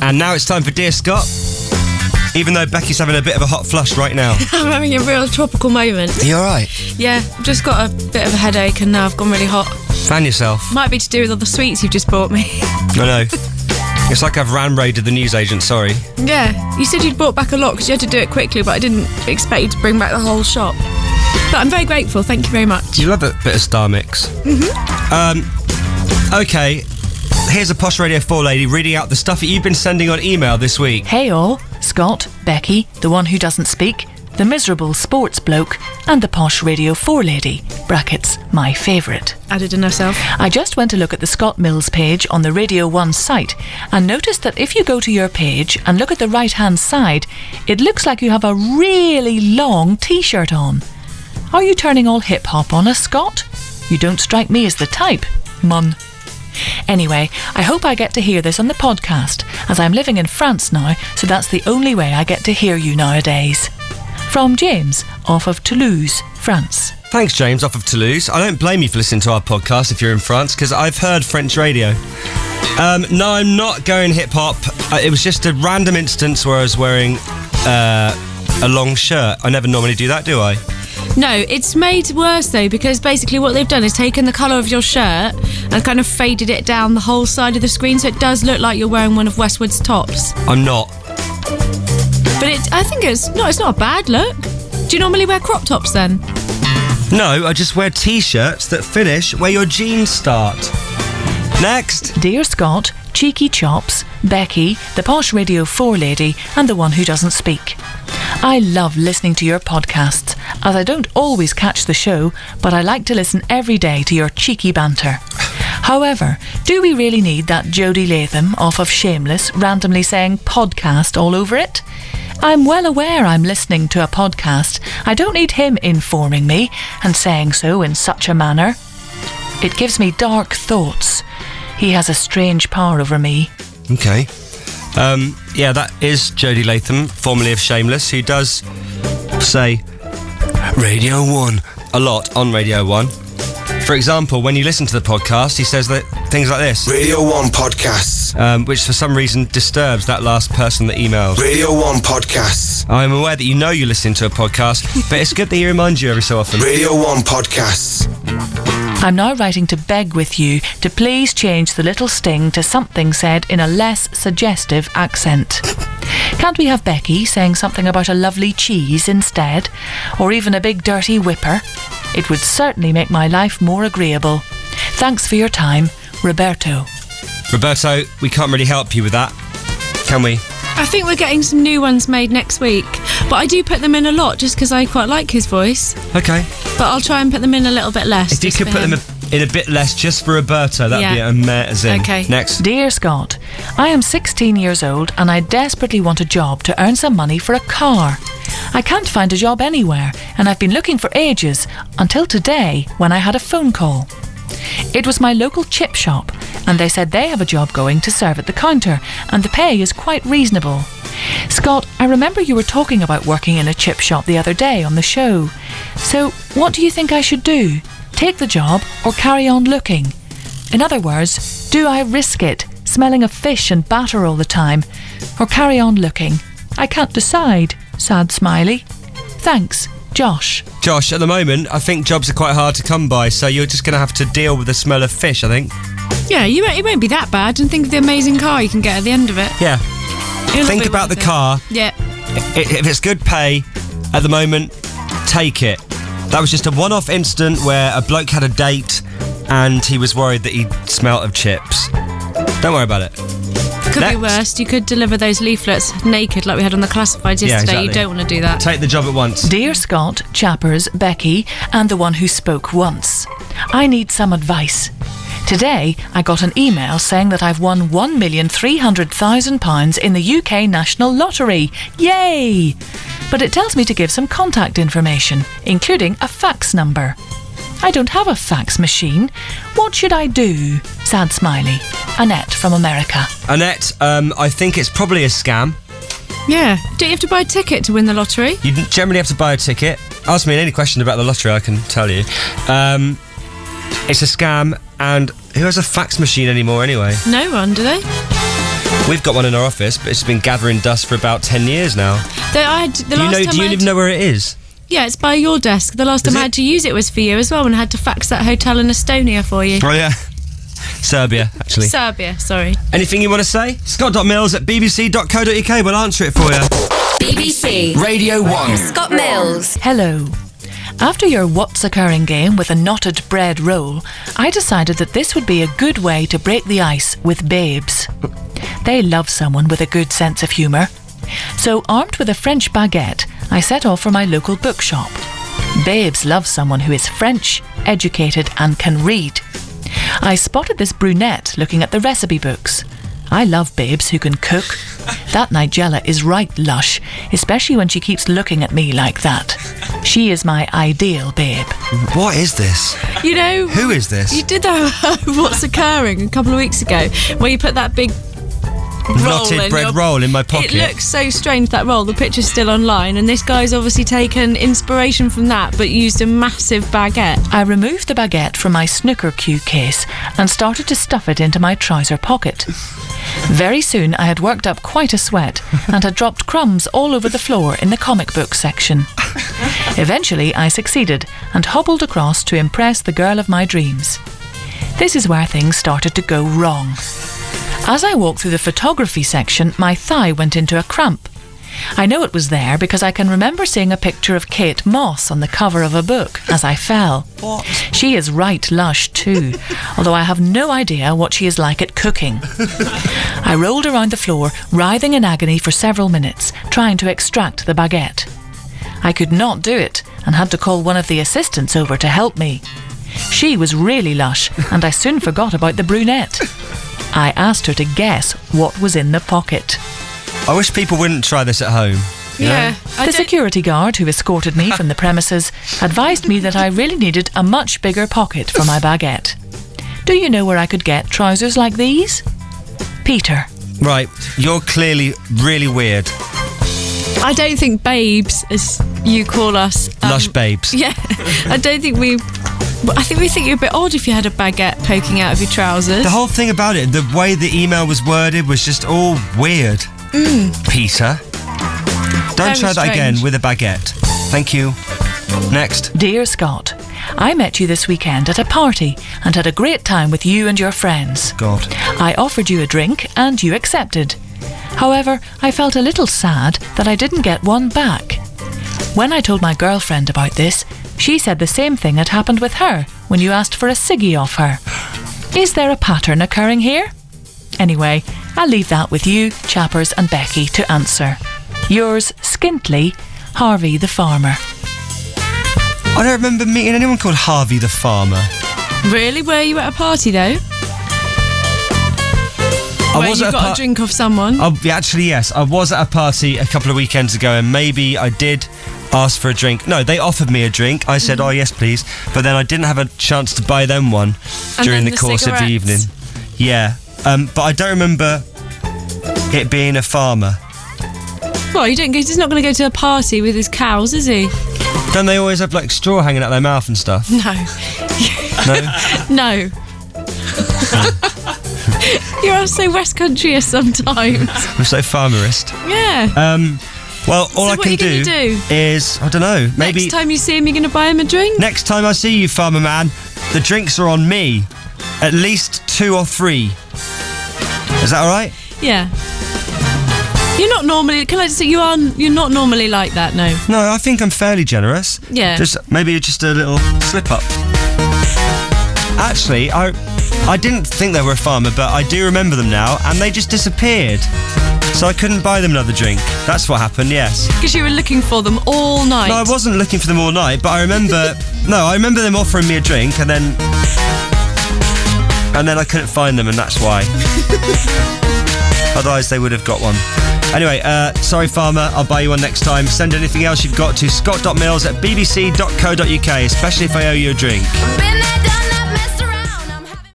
And now it's time for Dear Scott. Even though Becky's having a bit of a hot flush right now. I'm having a real tropical moment. Are you alright? Yeah, I've just got a bit of a headache and now I've gone really hot. Fan yourself. Might be to do with all the sweets you've just bought me. I know. It's like I've ram-raided the newsagent, sorry. Yeah, you said you'd brought back a lot because you had to do it quickly, but I didn't expect you to bring back the whole shop. But I'm very grateful, thank you very much. You love a bit of Star Mix. Okay, here's a Posh Radio 4 lady reading out the stuff that you've been sending on email this week. Hey all, Scott, Becky, the one who doesn't speak, the miserable sports bloke, and the Posh Radio 4 lady, brackets, my favourite. Added in herself. I just went to look at the Scott Mills page on the Radio 1 site and noticed that if you go to your page and look at the right-hand side, it looks like you have a really long T-shirt on. Are you turning all hip-hop on us, Scott? You don't strike me as the type, mun. Anyway, I hope I get to hear this on the podcast, as I'm living in France now, so that's the only way I get to hear you nowadays. From James, off of Toulouse, France. Thanks, James, off of Toulouse. I don't blame you for listening to our podcast if you're in France, because I've heard French radio. No, I'm not going hip-hop. It was just a random instance where I was wearing a long shirt. I never normally do that, do I? No, it's made worse though, because basically what they've done is taken the colour of your shirt and kind of faded it down the whole side of the screen, so it does look like you're wearing one of Westwood's tops. I'm not. But I think it's not a bad look. Do you normally wear crop tops then? No, I just wear T-shirts that finish where your jeans start. Next. Dear Scott, Cheeky Chops, Becky, the Posh Radio 4 lady, and the one who doesn't speak. I love listening to your podcasts, as I don't always catch the show, but I like to listen every day to your cheeky banter. However, do we really need that Jodie Latham off of Shameless randomly saying podcast all over it? I'm well aware I'm listening to a podcast. I don't need him informing me and saying so in such a manner. It gives me dark thoughts. He has a strange power over me. Okay. Yeah, that is Jodie Latham, formerly of Shameless, who does say Radio 1 a lot on Radio 1. For example, when you listen to the podcast, he says that things like this. Radio 1 podcasts. Which for some reason disturbs that last person that emailed. Radio 1 podcasts. I'm aware that you know you're listening to a podcast, but it's good that he reminds you every so often. Radio 1 podcasts. I'm now writing to beg with you to please change the little sting to something said in a less suggestive accent. Can't we have Becky saying something about a lovely cheese instead? Or even a big dirty whipper? It would certainly make my life more agreeable. Thanks for your time, Roberto. Roberto, we can't really help you with that, can we? I think we're getting some new ones made next week, but I do put them in a lot just because I quite like his voice. Okay. But I'll try and put them in a little bit less. If you could put them in a bit less just for Roberto, that'd be amazing. Okay. Next. Dear Scott, I am 16 years old and I desperately want a job to earn some money for a car. I can't find a job anywhere and I've been looking for ages until today when I had a phone call. It was my local chip shop and they said they have a job going to serve at the counter and the pay is quite reasonable. Scott, I remember you were talking about working in a chip shop the other day on the show. So what do you think I should do? Take the job or carry on looking? In other words, do I risk it, smelling of fish and batter all the time, or carry on looking? I can't decide. Sad smiley. Thanks, Josh. Josh, at the moment, I think jobs are quite hard to come by, so you're just going to have to deal with the smell of fish, I think. Yeah, it won't be that bad, and think of the amazing car you can get at the end of it. Yeah. Think about the car. Yeah. If it's good pay, at the moment, take it. That was just a one-off incident where a bloke had a date and he was worried that he smelt of chips. Don't worry about it. Could be worse. You could deliver those leaflets naked like we had on the classifieds yesterday. Yeah, exactly. You don't want to do that. Take the job at once. Dear Scott, Chappers, Becky, and the one who spoke once. I need some advice. Today, I got an email saying that I've won £1,300,000 in the UK National Lottery. Yay! But it tells me to give some contact information, including a fax number. I don't have a fax machine. What should I do? Sad smiley. Annette from America. Annette, I think it's probably a scam. Yeah. Don't you have to buy a ticket to win the lottery? You generally have to buy a ticket. Ask me any question about the lottery, I can tell you. It's a scam, and who has a fax machine anymore anyway? No one, do they? We've got one in our office, but it's been gathering dust for about 10 years now. Do you even know where it is? Yeah, it's by your desk. The last time I had to use it was for you as well, when I had to fax that hotel in Estonia for you. Oh, yeah. Serbia, actually. Serbia, sorry. Anything you want to say? Scott.mills@bbc.co.uk. We'll answer it for you. BBC Radio 1. Scott Mills. Hello. After your What's Occurring game with a knotted bread roll, I decided that this would be a good way to break the ice with babes. They love someone with a good sense of humour. So, armed with a French baguette, I set off for my local bookshop. Babes love someone who is French, educated and can read. I spotted this brunette looking at the recipe books. I love babes who can cook. That Nigella is right lush, especially when she keeps looking at me like that. She is my ideal babe. What is this? You know... Who is this? You did that What's Occurring a couple of weeks ago, where you put that big knotted bread roll in my pocket. It looks so strange, that roll. The picture's still online, and this guy's obviously taken inspiration from that, but used a massive baguette. I removed the baguette from my snooker cue case and started to stuff it into my trouser pocket. Very soon I had worked up quite a sweat and had dropped crumbs all over the floor in the comic book section. Eventually I succeeded and hobbled across to impress the girl of my dreams. This is where things started to go wrong. As I walked through the photography section, my thigh went into a cramp. I know it was there because I can remember seeing a picture of Kate Moss on the cover of a book as I fell. What? She is right lush too, although I have no idea what she is like at cooking. I rolled around the floor, writhing in agony for several minutes, trying to extract the baguette. I could not do it and had to call one of the assistants over to help me. She was really lush, and I soon forgot about the brunette. I asked her to guess what was in the pocket. I wish people wouldn't try this at home. you know? The security guard who escorted me from the premises advised me that I really needed a much bigger pocket for my baguette. Do you know where I could get trousers like these? Peter. Right, you're clearly really weird. I don't think babes, as you call us... Lush babes. Yeah, I think we think you're a bit odd if you had a baguette poking out of your trousers. The whole thing about it, the way the email was worded was just all weird. Peter. Don't try that again with a baguette. Thank you. Next. Dear Scott, I met you this weekend at a party and had a great time with you and your friends. God. I offered you a drink and you accepted. However, I felt a little sad that I didn't get one back. When I told my girlfriend about this, she said the same thing had happened with her when you asked for a ciggy off her. Is there a pattern occurring here? Anyway, I'll leave that with you, Chappers and Becky to answer. Yours, skintly, Harvey the Farmer. I don't remember meeting anyone called Harvey the Farmer. Really? Were you at a party though? I was you got a drink off someone? Actually, yes. I was at a party a couple of weekends ago and maybe I did ask for a drink. No, they offered me a drink. I said, oh, yes, please. But then I didn't have a chance to buy them one during the course of the evening. Yeah. But I don't remember it being a farmer. Well, he's not going to go to a party with his cows, is he? Don't they always have, like, straw hanging out their mouth and stuff? No. No? No. You're so West Country-ish sometimes. I'm so farmerist. Yeah. Well, all I can do is, I don't know, maybe... Next time you see him, you're going to buy him a drink? Next time I see you, farmer man, the drinks are on me. At least 2 or 3. Is that all right? Yeah. You're not normally... Can I just say, you're not normally like that, no? No, I think I'm fairly generous. Yeah. Maybe just a little slip-up. Actually, I didn't think they were a farmer, but I do remember them now, and they just disappeared. So I couldn't buy them another drink. That's what happened, yes. Because you were looking for them all night. No, I wasn't looking for them all night, but I remember... I remember them offering me a drink, and then I couldn't find them, and that's why. Otherwise, they would have got one. Anyway, sorry, farmer, I'll buy you one next time. Send anything else you've got to scott.mills@bbc.co.uk, especially if I owe you a drink.